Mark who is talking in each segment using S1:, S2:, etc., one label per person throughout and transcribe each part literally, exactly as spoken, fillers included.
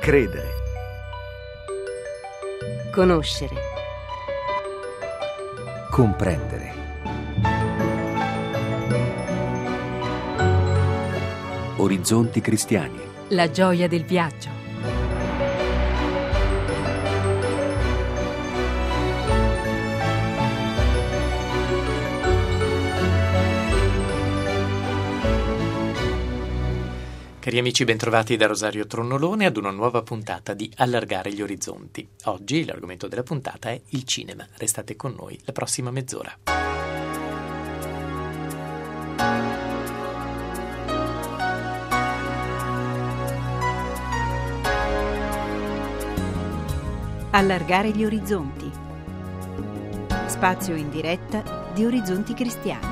S1: Credere.
S2: Conoscere.
S1: Comprendere. Orizzonti cristiani.
S2: La gioia del viaggio.
S3: Cari amici, bentrovati da Rosario Tronnolone ad una nuova puntata di Allargare gli orizzonti. Oggi l'argomento della puntata è il cinema. Restate con noi la prossima mezz'ora.
S4: Allargare gli orizzonti. Spazio in diretta di Orizzonti Cristiani.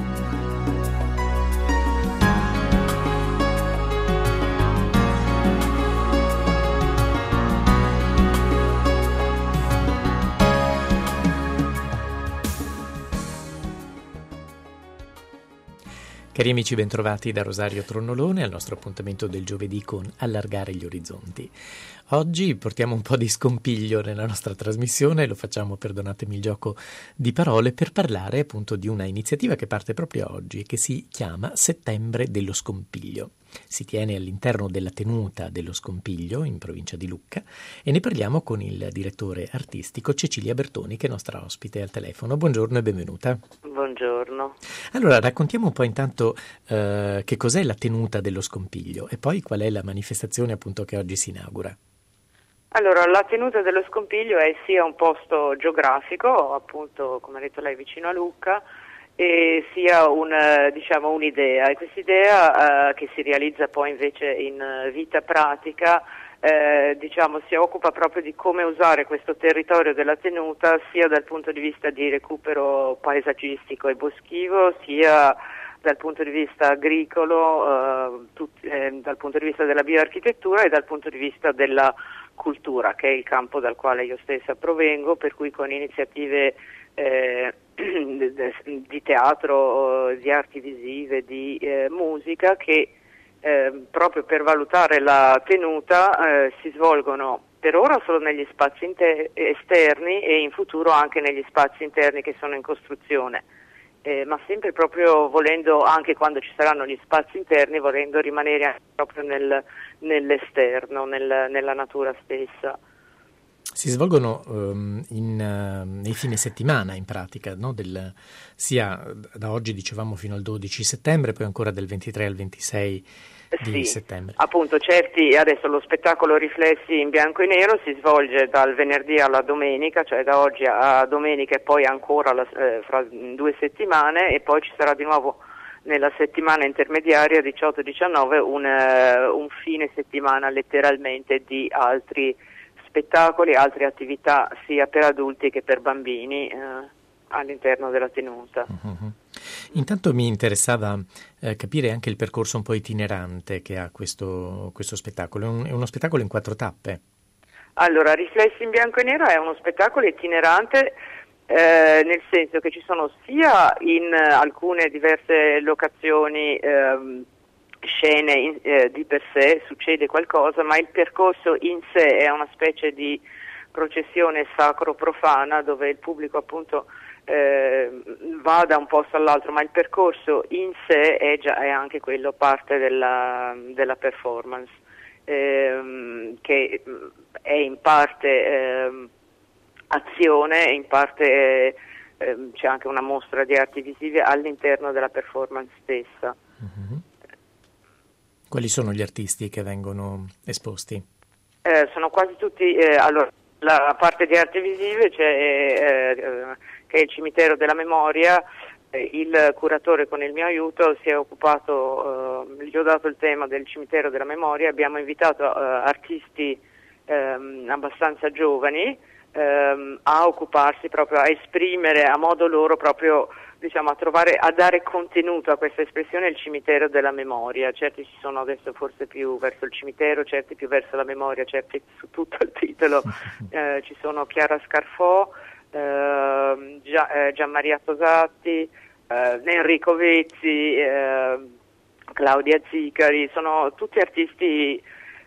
S3: Cari amici, bentrovati da Rosario Tronnolone al nostro appuntamento del giovedì con Allargare gli orizzonti. Oggi portiamo un po' di scompiglio nella nostra trasmissione, lo facciamo, perdonatemi il gioco di parole, per parlare appunto di una iniziativa che parte proprio oggi e che si chiama Settembre dello Scompiglio. Si tiene all'interno della tenuta dello Scompiglio in provincia di Lucca e ne parliamo con il direttore artistico Cecilia Bertoni, che è nostra ospite al telefono. Buongiorno e benvenuta.
S5: Buongiorno.
S3: Allora, raccontiamo un po' intanto eh, che cos'è la tenuta dello Scompiglio e poi qual è la manifestazione appunto che oggi si inaugura.
S5: Allora, la tenuta dello Scompiglio è sia un posto geografico, appunto, come ha detto lei, vicino a Lucca, e sia un, diciamo, un'idea, e quest'idea eh, che si realizza poi invece in vita pratica, eh, diciamo, si occupa proprio di come usare questo territorio della tenuta sia dal punto di vista di recupero paesaggistico e boschivo, sia dal punto di vista agricolo, eh, tut, eh, dal punto di vista della bioarchitettura e dal punto di vista della cultura, che è il campo dal quale io stessa provengo, per cui con iniziative eh, di teatro, di arti visive, di eh, musica che eh, proprio per valutare la tenuta eh, si svolgono per ora solo negli spazi inter- esterni e in futuro anche negli spazi interni che sono in costruzione. Eh, ma sempre proprio volendo, anche quando ci saranno gli spazi interni, volendo rimanere proprio nel, nell'esterno, nel, nella natura stessa.
S3: Si svolgono um, in, uh, nei fine settimana in pratica, no? Del, sia da oggi dicevamo fino al dodici settembre, poi ancora del ventitré al ventisei di
S5: sì,
S3: settembre.
S5: Appunto, certi, adesso lo spettacolo Riflessi in bianco e nero si svolge dal venerdì alla domenica, cioè da oggi a domenica e poi ancora la, eh, fra due settimane, e poi ci sarà di nuovo nella settimana intermediaria diciotto diciannove un, uh, un fine settimana letteralmente di altri spettacoli, altre attività sia per adulti che per bambini eh, all'interno della tenuta.
S3: Uh-huh. Intanto mi interessava eh, capire anche il percorso un po' itinerante che ha questo, questo spettacolo. È, un, è uno spettacolo in quattro tappe.
S5: Allora, Riflessi in bianco e nero è uno spettacolo itinerante eh, nel senso che ci sono sia in alcune diverse locazioni ehm, scene in, eh, di per sé, succede qualcosa, ma il percorso in sé è una specie di processione sacro-profana dove il pubblico appunto eh, va da un posto all'altro, ma il percorso in sé è, già, è anche quello parte della, della performance, ehm, che è in parte eh, azione e in parte eh, eh, c'è anche una mostra di arti visive all'interno della performance stessa.
S3: Mm-hmm. Quali sono gli artisti che vengono esposti?
S5: Eh, sono quasi tutti, eh, allora, la parte di arti visive c'è, eh, che è il Cimitero della Memoria, eh, il curatore con il mio aiuto si è occupato, eh, gli ho dato il tema del Cimitero della Memoria, abbiamo invitato eh, artisti eh, abbastanza giovani eh, a occuparsi proprio, a esprimere a modo loro proprio, diciamo, a trovare, a dare contenuto a questa espressione, il cimitero della memoria. Certi ci sono adesso forse più verso il cimitero, certi più verso la memoria, certi su tutto il titolo. Eh, ci sono Chiara Scarfò, eh, Gia, eh, Gianmaria Tosatti, eh, Enrico Vezzi, eh, Claudia Zicari, sono tutti artisti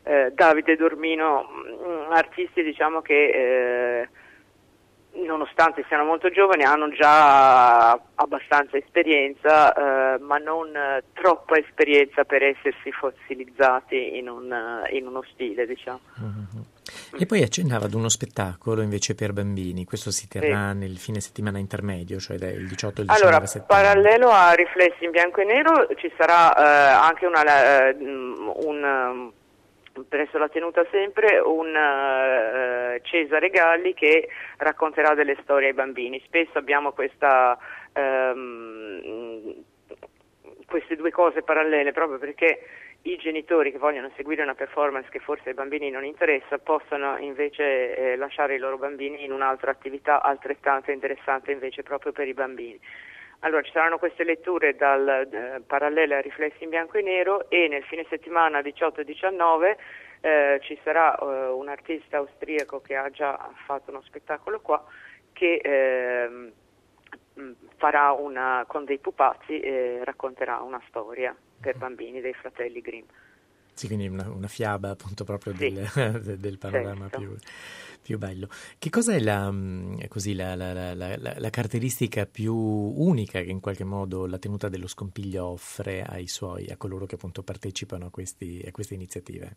S5: eh, Davide Dormino, mh, artisti diciamo che eh, nonostante siano molto giovani hanno già abbastanza esperienza, eh, ma non eh, troppa esperienza per essersi fossilizzati in, un, in uno stile, diciamo.
S3: Mm-hmm. E poi accennava ad uno spettacolo invece per bambini, questo si terrà sì. nel fine settimana intermedio, cioè dal diciotto al diciannove
S5: allora,
S3: settembre.
S5: Parallelo a Riflessi in bianco e nero ci sarà eh, anche una, uh, un, uh, presso la tenuta sempre un uh, Cesare Galli che racconterà delle storie ai bambini. Spesso abbiamo questa, um, queste due cose parallele proprio perché i genitori che vogliono seguire una performance che forse ai bambini non interessa possono invece eh, lasciare i loro bambini in un'altra attività altrettanto interessante invece proprio per i bambini. Allora ci saranno queste letture dal eh, parallele a Riflessi in bianco e nero e nel fine settimana diciotto e diciannove eh, ci sarà eh, un artista austriaco che ha già fatto uno spettacolo qua che eh, farà una, con dei pupazzi e racconterà una storia per bambini dei fratelli Grimm.
S3: Sì, quindi una, una fiaba appunto proprio
S5: sì.
S3: del, del panorama
S5: certo.
S3: più, più bello. Che cosa è la, così, la, la, la, la, la caratteristica più unica che in qualche modo la tenuta dello Scompiglio offre ai suoi, a coloro che appunto partecipano a, questi, a queste iniziative?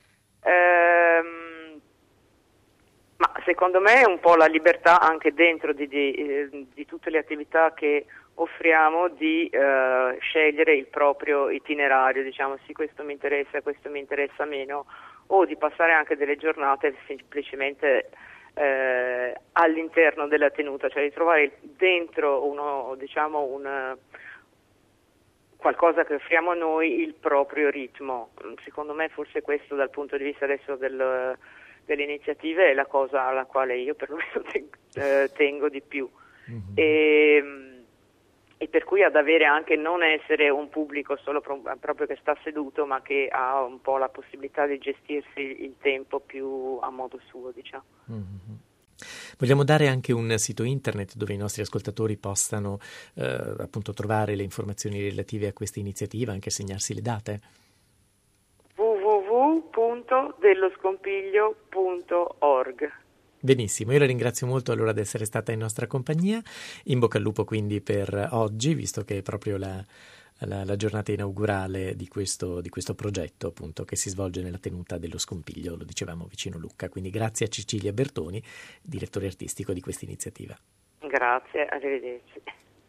S5: Ehm, ma secondo me è un po' la libertà anche dentro di, di, eh, di tutte le attività che offriamo di eh, scegliere il proprio itinerario, diciamo sì questo mi interessa, questo mi interessa meno, o di passare anche delle giornate semplicemente eh, all'interno della tenuta, cioè di trovare dentro uno, diciamo un, qualcosa che offriamo noi il proprio ritmo. Secondo me forse questo dal punto di vista adesso del, delle iniziative è la cosa alla quale io per lo meno tengo, tengo di più. Mm-hmm. E, e per cui ad avere anche non essere un pubblico solo pro, proprio che sta seduto, ma che ha un po' la possibilità di gestirsi il tempo più a modo suo, diciamo.
S3: Mm-hmm. Vogliamo dare anche un sito internet dove i nostri ascoltatori possano eh, appunto trovare le informazioni relative a questa iniziativa, anche segnarsi le date?
S5: w w w punto dello scompiglio punto org.
S3: Benissimo, io la ringrazio molto allora di essere stata in nostra compagnia, in bocca al lupo quindi per oggi, visto che è proprio la, la, la giornata inaugurale di questo, di questo progetto appunto che si svolge nella tenuta dello Scompiglio, lo dicevamo vicino Lucca, quindi grazie a Cecilia Bertoni, direttore artistico di questa iniziativa.
S5: Grazie, arrivederci.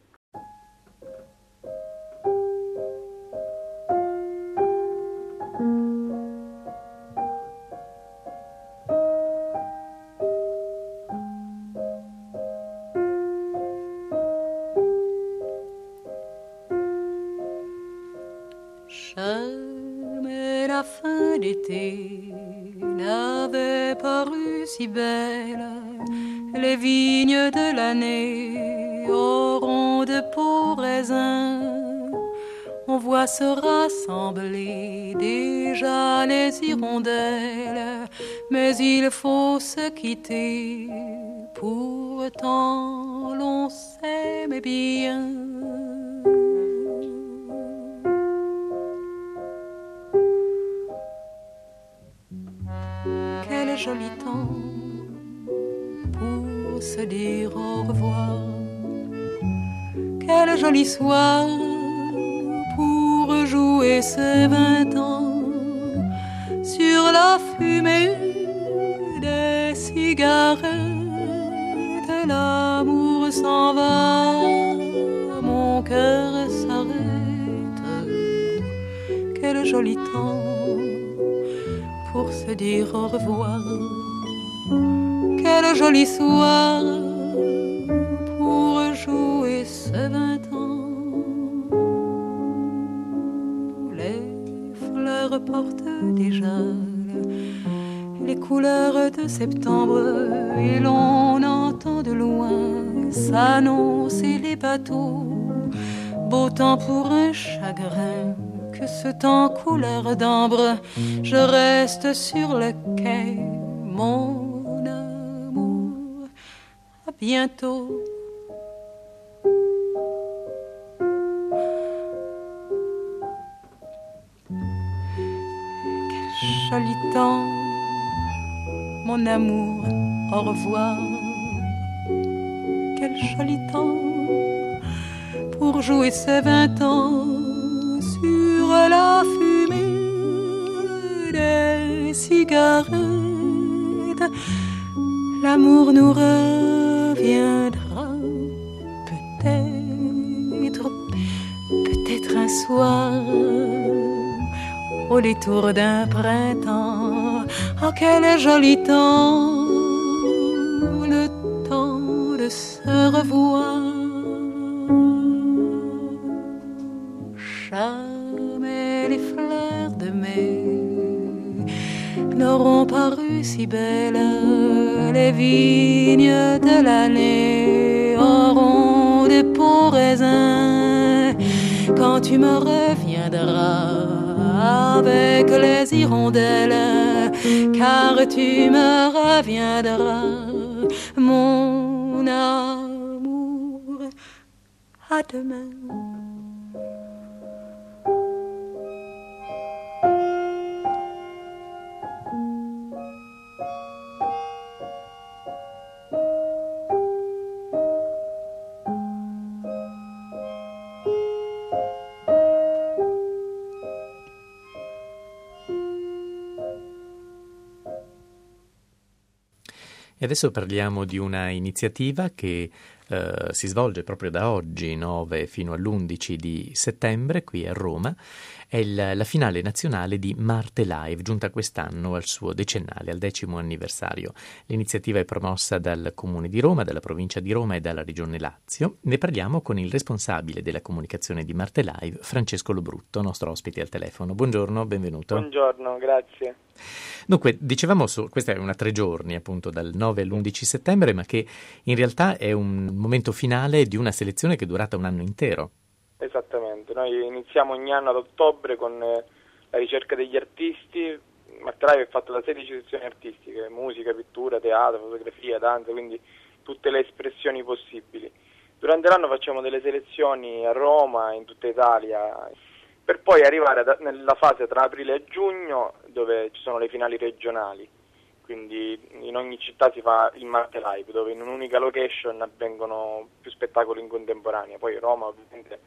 S6: Jamais la fin d'été n'avait paru si belle, les vignes de l'année auront de beaux raisins. On voit se rassembler déjà les hirondelles, mais il faut se quitter, pourtant l'on s'aime bien. Quel joli temps pour se dire au revoir. Quel joli soir pour jouer ces vingt ans. Sur la fumée des cigarettes, l'amour s'en va, mon cœur s'arrête. Quel joli temps pour se dire au revoir. Quel joli soir pour jouer ce vingt ans. Les fleurs portent déjà les couleurs de septembre et l'on entend de loin s'annoncer les bateaux. Beau temps pour un chagrin, que ce temps couleur d'ambre. Je reste sur le quai, mon amour. À bientôt. Quel joli temps, mon amour, au revoir. Quel joli temps pour jouer ces vingt ans sur la fumée des cigarettes. L'amour nous reviendra peut-être, peut-être un soir, au détour d'un printemps. Oh, quel joli temps, le temps de se revoir. Jamais les fleurs de mai n'auront paru si belles, les vignes de l'année auront des beaux raisins quand tu me reviendras avec les hirondelles, car tu me reviendras, mon amour. À demain.
S3: E adesso parliamo di una iniziativa che eh, si svolge proprio da oggi, nove fino all'undici di settembre, qui a Roma. È il, la finale nazionale di Marte Live, giunta quest'anno al suo decennale, al decimo anniversario. L'iniziativa è promossa dal Comune di Roma, dalla provincia di Roma e dalla Regione Lazio. Ne parliamo con il responsabile della comunicazione di Marte Live, Francesco Lobrutto, nostro ospite al telefono. Buongiorno, benvenuto.
S7: Buongiorno, grazie.
S3: Dunque, dicevamo, su, questa è una tre giorni appunto dal nove all'undici settembre, ma che in realtà è un momento finale di una selezione che è durata un anno intero.
S7: Esattamente, noi iniziamo ogni anno ad ottobre con eh, la ricerca degli artisti. Marte Live è fatto da sedici sezioni artistiche, musica, pittura, teatro, fotografia, danza, quindi tutte le espressioni possibili. Durante l'anno facciamo delle selezioni a Roma, in tutta Italia, per poi arrivare da, nella fase tra aprile e giugno, dove ci sono le finali regionali. Quindi in ogni città si fa il Marte Live, dove in un'unica location avvengono più spettacoli in contemporanea. Poi Roma ovviamente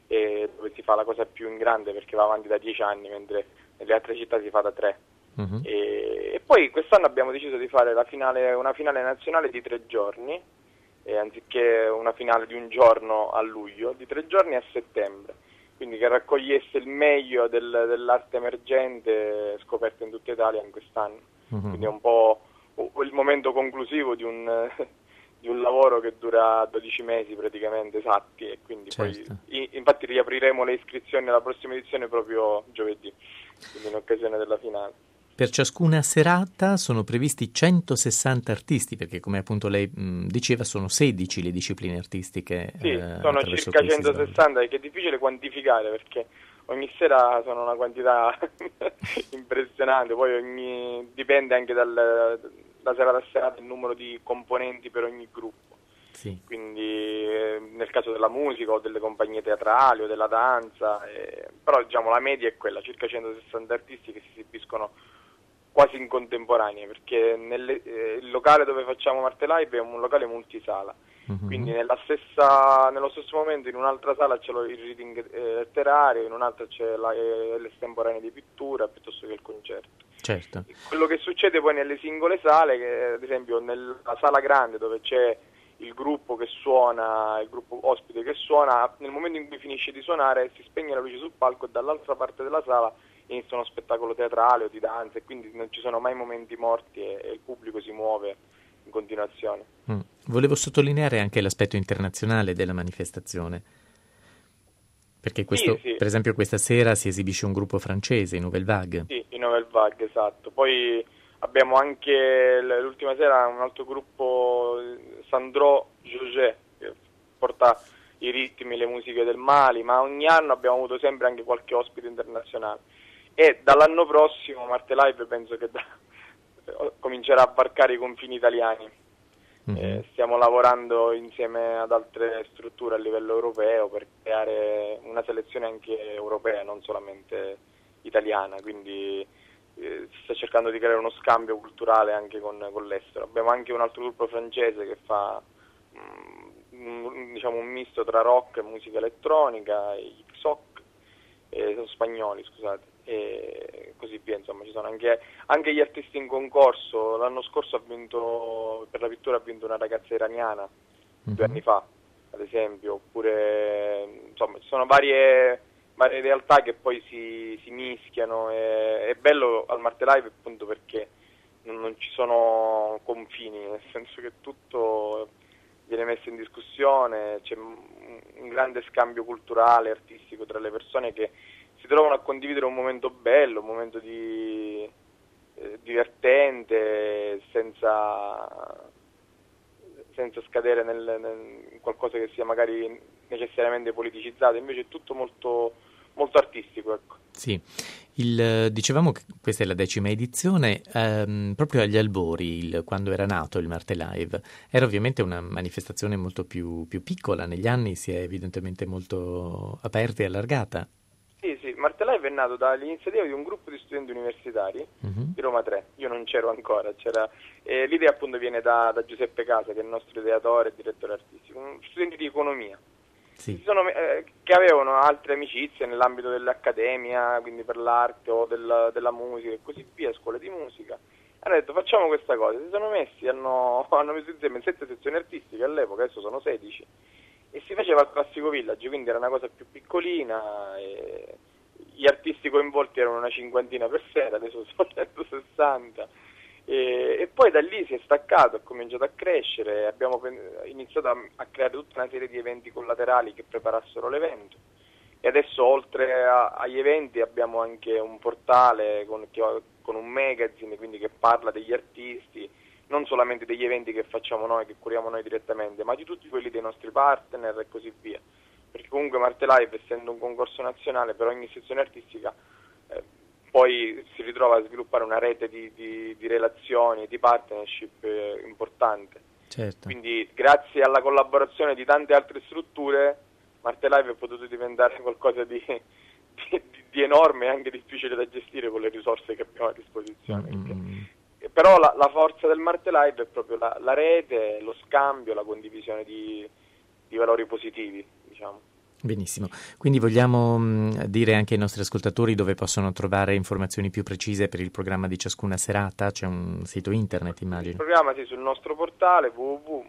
S7: è dove si fa la cosa più in grande, perché va avanti da dieci anni, mentre nelle altre città si fa da tre. Uh-huh. E, e poi quest'anno abbiamo deciso di fare la finale, una finale nazionale di tre giorni, e anziché una finale di un giorno a luglio, di tre giorni a settembre. Quindi che raccogliesse il meglio del, dell'arte emergente scoperta in tutta Italia in quest'anno. Uh-huh. Quindi è un po' il momento conclusivo di un, di un lavoro che dura dodici mesi praticamente esatti, e quindi certo. Poi infatti riapriremo le iscrizioni alla prossima edizione proprio giovedì, quindi in occasione della finale.
S3: Per ciascuna serata sono previsti centosessanta artisti, perché come appunto lei mh, diceva sono sedici le discipline artistiche.
S7: Sì,
S3: eh,
S7: sono circa centosessanta, e che è difficile quantificare perché ogni sera sono una quantità impressionante, poi ogni, dipende anche dal, da serata a serata il numero di componenti per ogni gruppo.
S3: Sì.
S7: Quindi eh, nel caso della musica o delle compagnie teatrali o della danza, eh, però diciamo la media è quella, circa centosessanta artisti che si esibiscono quasi in contemporanea, perché nelle, eh, il locale dove facciamo Marte Live è un locale multisala, uh-huh. Quindi nella stessa, nello stesso momento in un'altra sala c'è il reading eh, letterario, in un'altra c'è la, eh, l'estemporanea di pittura piuttosto che il concerto.
S3: Certo.
S7: Quello che succede poi nelle singole sale, che ad esempio nella sala grande dove c'è il gruppo che suona, il gruppo ospite che suona, nel momento in cui finisce di suonare si spegne la luce sul palco e dall'altra parte della sala inizia uno spettacolo teatrale o di danza, e quindi non ci sono mai momenti morti e, e il pubblico si muove in continuazione.
S3: Mm. Volevo sottolineare anche l'aspetto internazionale della manifestazione, perché questo,
S7: sì, sì.
S3: per esempio questa sera si esibisce un gruppo francese, i Nouvelle Vague.
S7: Sì, i Nouvelle Vague, esatto. Poi abbiamo anche l'ultima sera un altro gruppo, Sandro Jauget, che porta i ritmi, le musiche del Mali, ma ogni anno abbiamo avuto sempre anche qualche ospite internazionale. E dall'anno prossimo Marte Live penso che da, comincerà a varcare i confini italiani. Mm-hmm. Eh, stiamo lavorando insieme ad altre strutture a livello europeo per creare una selezione anche europea, non solamente italiana, quindi eh, si sta cercando di creare uno scambio culturale anche con, con l'estero. Abbiamo anche un altro gruppo francese che fa mh, un, diciamo un misto tra rock e musica elettronica, i Xoc, eh, sono spagnoli, scusate, e così via, insomma ci sono anche, anche gli artisti in concorso. L'anno scorso ha vinto, per la pittura ha vinto una ragazza iraniana, mm-hmm. due anni fa ad esempio, oppure insomma ci sono varie, varie realtà che poi si, si mischiano, e è bello al Marte Live appunto perché non, non ci sono confini, nel senso che tutto viene messo in discussione, c'è un, un grande scambio culturale, artistico tra le persone che si trovano a condividere un momento bello, un momento di, eh, divertente, senza, senza scadere nel, nel, in qualcosa che sia magari necessariamente politicizzato. Invece è tutto molto, molto artistico, ecco.
S3: Sì, il, dicevamo che questa è la decima edizione, ehm, proprio agli albori, il, quando era nato il Marte Live, era ovviamente una manifestazione molto più, più piccola, negli anni si è evidentemente molto aperta e allargata.
S7: Sì, sì, Marte Live è nato dall'iniziativa di un gruppo di studenti universitari uh-huh. di Roma tre, io non c'ero ancora, c'era, eh, l'idea appunto viene da, da Giuseppe Casa, che è il nostro ideatore e direttore artistico, un studenti di economia. Sì. Sono, eh, che avevano altre amicizie nell'ambito dell'accademia, quindi per l'arte o del, della musica e così via, scuole di musica. Hanno detto facciamo questa cosa, si sono messi, hanno, hanno messo insieme sette sezioni artistiche all'epoca, adesso sono sedici, e si faceva il classico village, quindi era una cosa più piccolina, e gli artisti coinvolti erano una cinquantina per sera, adesso sono centosessanta. E, e poi da lì si è staccato, ha cominciato a crescere, abbiamo iniziato a, a creare tutta una serie di eventi collaterali che preparassero l'evento, e adesso oltre a, agli eventi abbiamo anche un portale con, con un magazine, quindi che parla degli artisti, non solamente degli eventi che facciamo noi, che curiamo noi direttamente, ma di tutti quelli dei nostri partner e così via, perché comunque Marte Live, essendo un concorso nazionale, per ogni sezione artistica eh, poi si ritrova a sviluppare una rete di, di, di relazioni, di partnership eh, importante.
S3: Certo.
S7: Quindi grazie alla collaborazione di tante altre strutture, Marte Live è potuto diventare qualcosa di, di, di enorme e anche difficile da gestire con le risorse che abbiamo a disposizione. Mm-hmm. Però la, la forza del Marte Live è proprio la, la rete, lo scambio, la condivisione di, di valori positivi, diciamo.
S3: Benissimo, quindi vogliamo mh, dire anche ai nostri ascoltatori dove possono trovare informazioni più precise per il programma di ciascuna serata? C'è un sito internet, immagino.
S7: Il programma sì, sul nostro portale w w w punto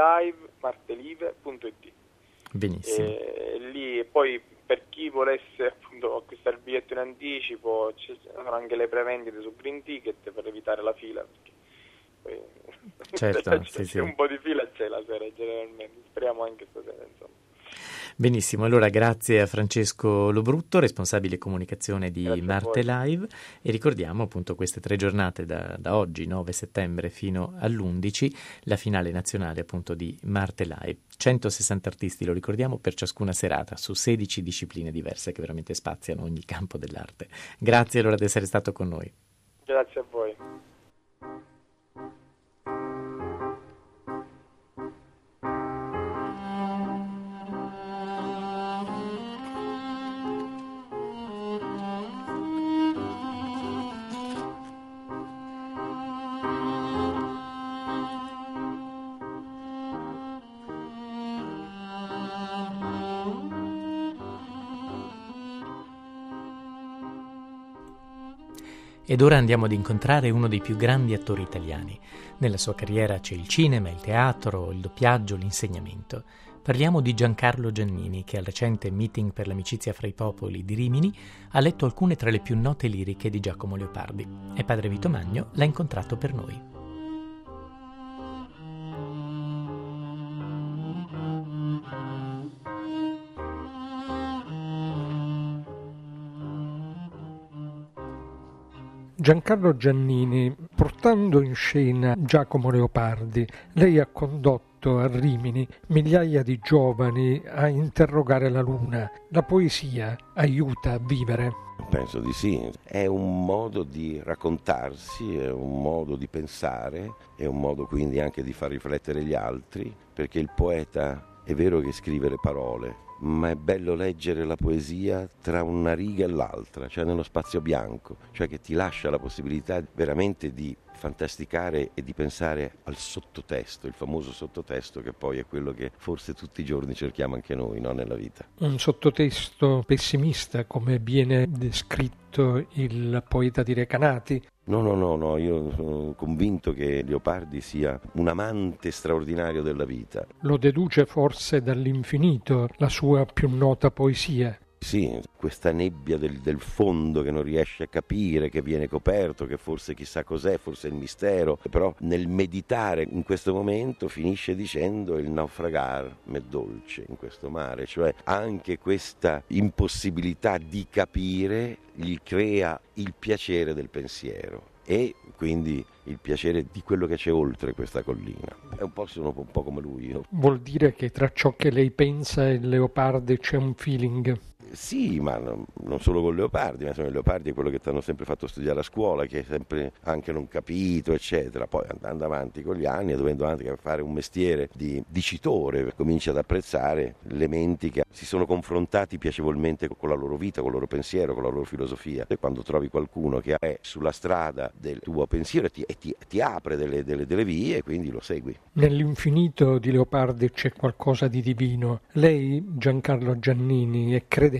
S7: martelive punto i t.
S3: Benissimo.
S7: E lì, e poi per chi volesse appunto acquistare il biglietto in anticipo, ci sono anche le prevendite su Green Ticket per evitare la fila, perché poi
S3: certo,
S7: c'è,
S3: sì,
S7: c'è
S3: sì.
S7: un po' di fila c'è la sera generalmente, speriamo anche stasera, insomma.
S3: Benissimo, allora grazie a Francesco Lobrutto, responsabile comunicazione di
S7: Grazie
S3: Marte Live, e ricordiamo appunto queste tre giornate da, da oggi, nove settembre fino all'undici, la finale nazionale appunto di Marte Live. centosessanta artisti, lo ricordiamo, per ciascuna serata su sedici discipline diverse che veramente spaziano ogni campo dell'arte. Grazie allora di essere stato con noi.
S7: Grazie a voi.
S3: Ed ora andiamo ad incontrare uno dei più grandi attori italiani. Nella sua carriera c'è il cinema, il teatro, il doppiaggio, l'insegnamento. Parliamo di Giancarlo Giannini, che al recente Meeting per l'amicizia fra i popoli di Rimini ha letto alcune tra le più note liriche di Giacomo Leopardi, e padre Vito Magno l'ha incontrato per noi.
S8: Giancarlo Giannini, portando in scena Giacomo Leopardi, lei ha condotto a Rimini migliaia di giovani a interrogare la luna. La poesia aiuta a vivere?
S9: Penso di sì, è un modo di raccontarsi, è un modo di pensare, è un modo quindi anche di far riflettere gli altri, perché il poeta è vero che scrive le parole, ma è bello leggere la poesia tra una riga e l'altra, cioè nello spazio bianco, cioè che ti lascia la possibilità veramente di fantasticare e di pensare al sottotesto, il famoso sottotesto che poi è quello che forse tutti i giorni cerchiamo anche noi, no, nella vita.
S8: Un sottotesto pessimista, come viene descritto il poeta di Recanati?
S9: No, no, no, no, io sono convinto che Leopardi sia un amante straordinario della vita.
S8: Lo deduce forse dall'infinito, la sua più nota poesia.
S9: Sì, questa nebbia del, del fondo che non riesce a capire, che viene coperto, che forse chissà cos'è, forse è il mistero, però nel meditare in questo momento finisce dicendo il naufragar m'è dolce in questo mare, cioè anche questa impossibilità di capire gli crea il piacere del pensiero e quindi il piacere di quello che c'è oltre questa collina. È un po', sono un po' come lui. Io.
S8: Vuol dire che tra ciò che lei pensa e Leopardi c'è un feeling?
S9: Sì, ma non, non solo con Leopardi, ma insomma, Leopardi è quello che ti hanno sempre fatto studiare a scuola, che hai sempre anche non capito, eccetera. Poi andando avanti con gli anni e dovendo anche fare un mestiere di dicitore, cominci ad apprezzare elementi che si sono confrontati piacevolmente con la loro vita, con il loro pensiero, con la loro filosofia. E quando trovi qualcuno che è sulla strada del tuo pensiero e ti, e ti, ti apre delle, delle, delle vie, quindi lo segui.
S8: Nell'infinito di Leopardi c'è qualcosa di divino. Lei, Giancarlo Giannini, è credente?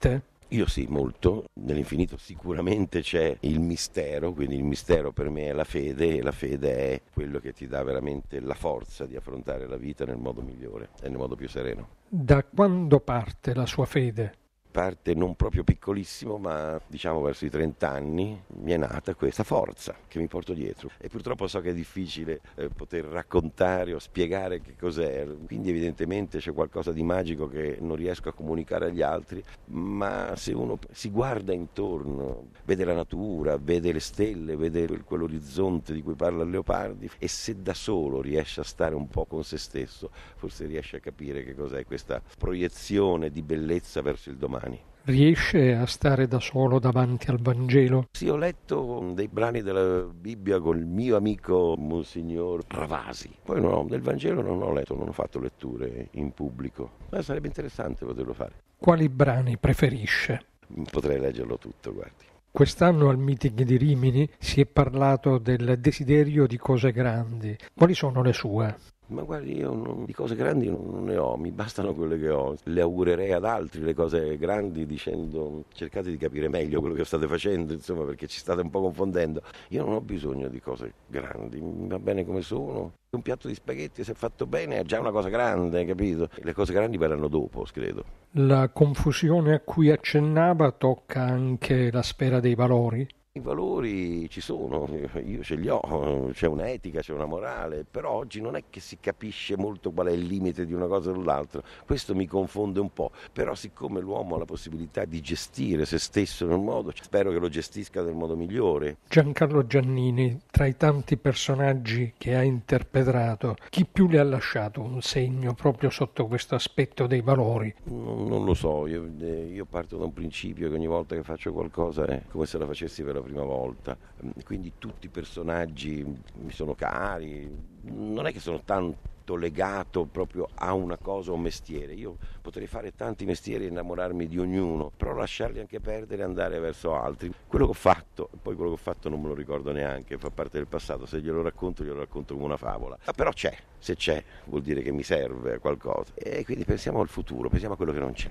S9: Io sì, molto. Nell'infinito sicuramente c'è il mistero, quindi il mistero per me è la fede e la fede è quello che ti dà veramente la forza di affrontare la vita nel modo migliore e nel modo più sereno.
S8: Da quando parte la sua fede?
S9: Parte non proprio piccolissimo, ma diciamo verso i trenta anni mi è nata questa forza che mi porto dietro e purtroppo so che è difficile eh, poter raccontare o spiegare che cos'è, quindi evidentemente c'è qualcosa di magico che non riesco a comunicare agli altri, ma se uno si guarda intorno, vede la natura, vede le stelle, vede quell'orizzonte di cui parla Leopardi e se da solo riesce a stare un po' con se stesso, forse riesce a capire che cos'è questa proiezione di bellezza verso il domani.
S8: Riesce a stare da solo davanti al Vangelo?
S9: Sì, ho letto dei brani della Bibbia con il mio amico Monsignor Ravasi. Poi no, del Vangelo non ho letto, non ho fatto letture in pubblico. Ma sarebbe interessante poterlo fare.
S8: Quali brani preferisce?
S9: Potrei leggerlo tutto, guardi.
S8: Quest'anno al meeting di Rimini si è parlato del desiderio di cose grandi. Quali sono le sue?
S9: Ma guardi, io non, di cose grandi non ne ho, mi bastano quelle che ho. Le augurerei ad altri le cose grandi dicendo cercate di capire meglio quello che state facendo, insomma, perché ci state un po' confondendo. Io non ho bisogno di cose grandi, mi va bene come sono. Un piatto di spaghetti, se fatto bene, è già una cosa grande, capito? Le cose grandi verranno dopo, credo.
S8: La confusione a cui accennava tocca anche la sfera dei valori?
S9: I valori ci sono, io ce li ho, c'è un'etica, c'è una morale, però oggi non è che si capisce molto qual è il limite di una cosa o dell'altra, questo mi confonde un po', però siccome l'uomo ha la possibilità di gestire se stesso nel modo, spero che lo gestisca nel modo migliore.
S8: Giancarlo Giannini, tra i tanti personaggi che ha interpretato, chi più le ha lasciato un segno proprio sotto questo aspetto dei valori?
S9: Non, non lo so, io, io parto da un principio che ogni volta che faccio qualcosa è come se la facessi per la prima volta, quindi tutti i personaggi mi sono cari, non è che sono tanto legato proprio a una cosa o un mestiere, io potrei fare tanti mestieri e innamorarmi di ognuno, però lasciarli anche perdere e andare verso altri. Quello che ho fatto, poi quello che ho fatto non me lo ricordo neanche, fa parte del passato, se glielo racconto glielo racconto come una favola, ah, però c'è, se c'è vuol dire che mi serve a qualcosa e quindi pensiamo al futuro, pensiamo a quello che non c'è.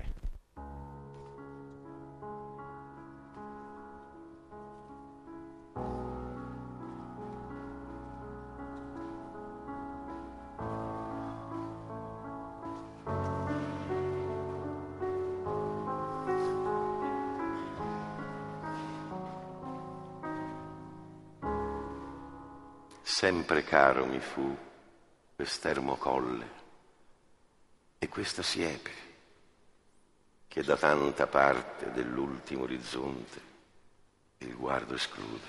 S9: Sempre caro mi fu quest'ermo colle e questa siepe che da tanta parte dell'ultimo orizzonte il guardo esclude.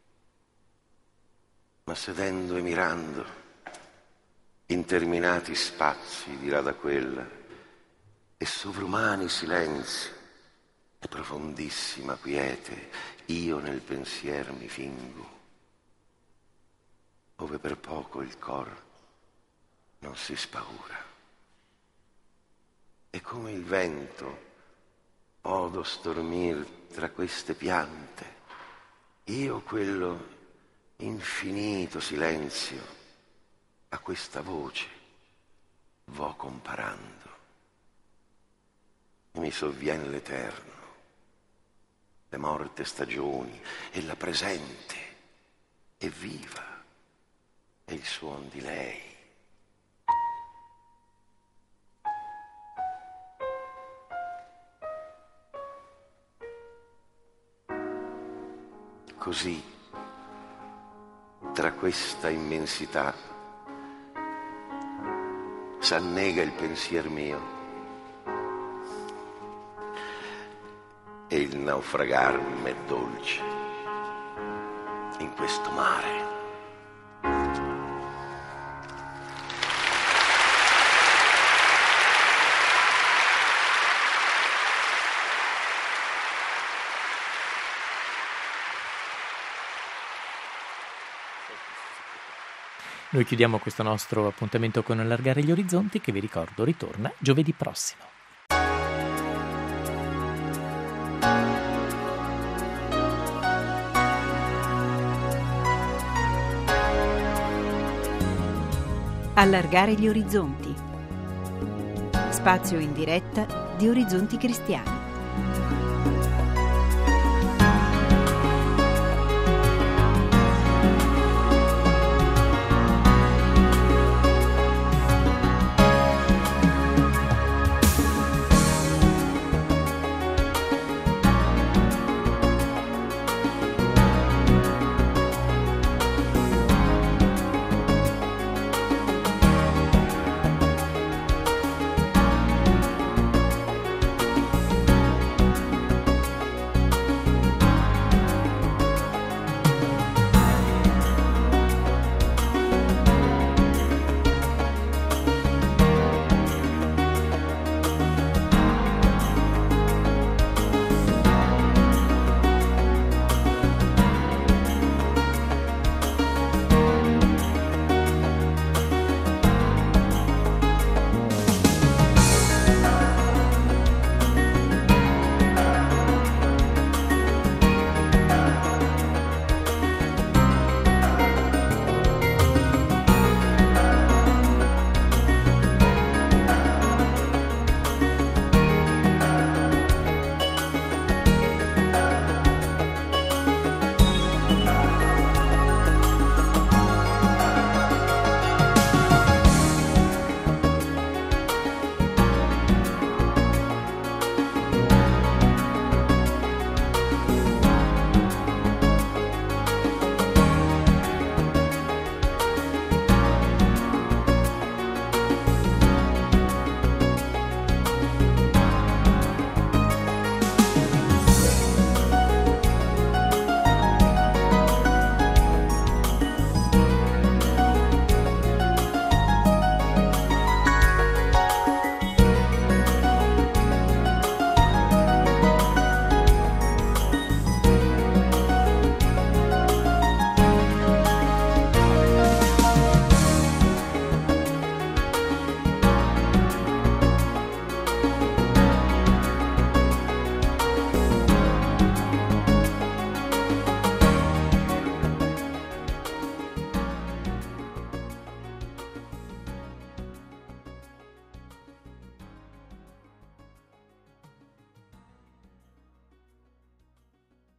S9: Ma sedendo e mirando interminati spazi di là da quella e sovrumani silenzi e profondissima quiete io nel pensier mi fingo, ove per poco il cor non si spaura. E come il vento odo stormir tra queste piante, io quello infinito silenzio a questa voce vo comparando. E mi sovvien l'eterno, le morte stagioni e la presente e viva e il suon di lei. Così, tra questa immensità, s'annega il pensier mio e il naufragar m'è dolce in questo mare.
S3: Noi chiudiamo questo nostro appuntamento con Allargare gli Orizzonti, che vi ricordo ritorna giovedì prossimo.
S4: Allargare gli orizzonti. Spazio in diretta di Orizzonti Cristiani.